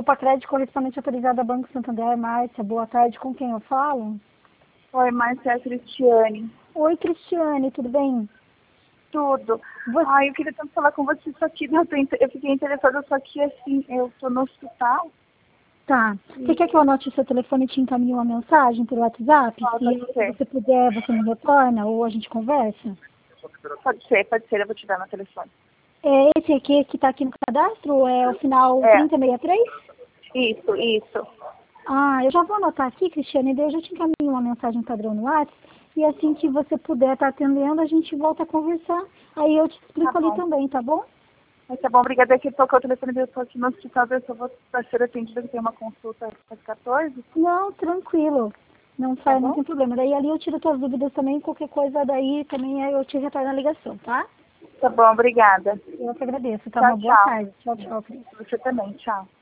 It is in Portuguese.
Copa Crédito, correspondente autorizada Banco Santander. Márcia, boa tarde. Com quem eu falo? Oi, Márcia, é a Cristiane. Oi, Cristiane, tudo bem? Tudo. Você... Ai, eu queria tanto falar com você, só que eu fiquei interessada, só que assim, eu tô no hospital. Tá. Você quer que eu anote o seu telefone e te encaminhe uma mensagem pelo WhatsApp? Se você puder, você me retorna ou a gente conversa? Pode ser, eu vou te dar meu telefone. É esse aqui que está aqui no cadastro? É o final 3063? Isso. Ah, eu já vou anotar aqui, Cristiane, daí eu já te encaminho uma mensagem padrão no WhatsApp. E assim que você puder estar atendendo, a gente volta a conversar. Aí eu te explico ali também, tá bom? Mas tá bom, obrigada. Aqui tocou o telefone, eu tô aqui no hospital, eu só vou ser atendida, que tem uma consulta às 14. Não, tranquilo. Não faz, não tem problema. Daí ali eu tiro tuas dúvidas também, qualquer coisa daí também eu te retorno a ligação, tá? Tá bom, obrigada. Eu que agradeço, tá? Tchau, Uma boa tchau. tarde. Tchau, tchau, Cris. Você também, tchau.